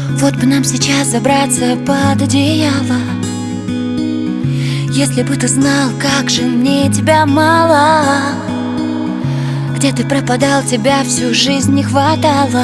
Вот бы нам сейчас забраться под одеяло. Если бы ты знал, как же мне тебя мало. Где ты пропадал, тебя всю жизнь не хватало.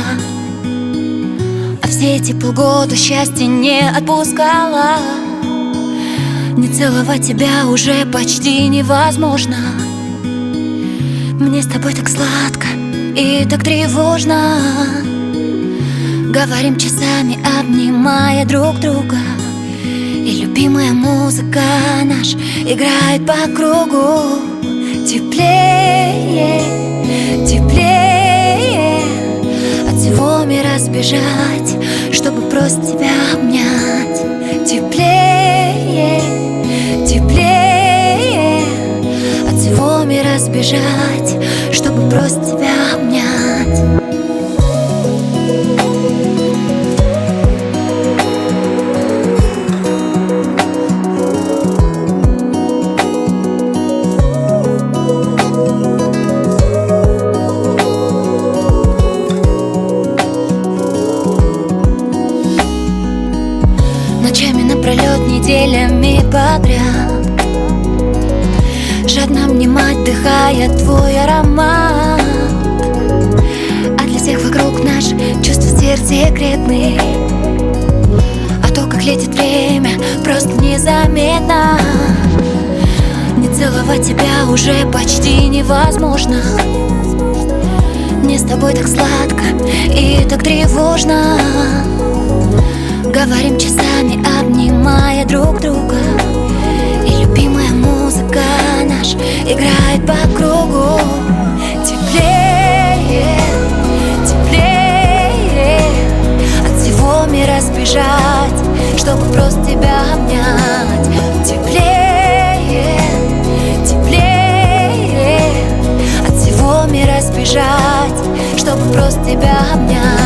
А все эти полгода счастья не отпускала. Не целовать тебя уже почти невозможно. Мне с тобой так сладко и так тревожно. Говорим часами, обнимая друг друга. И любимая музыка наша играет по кругу. Теплее, теплее, от всего мира сбежать, чтобы просто тебя обнять. Теплее, теплее, от всего мира сбежать, чтобы просто тебя обнять. Ночами напролет, неделями подряд, жадно обнимать, вдыхая твой аромат. А для всех вокруг наш чувства секретны. А то, как летит время, просто незаметно. Не целовать тебя уже почти невозможно. Мне с тобой так сладко и так тревожно. Говорим часами, обнимая друг друга. И любимая музыка наша играет по кругу. Теплее, теплее, от всего мира сбежать, чтобы просто тебя обнять. Теплее, теплее, от всего мира сбежать, чтобы просто тебя обнять.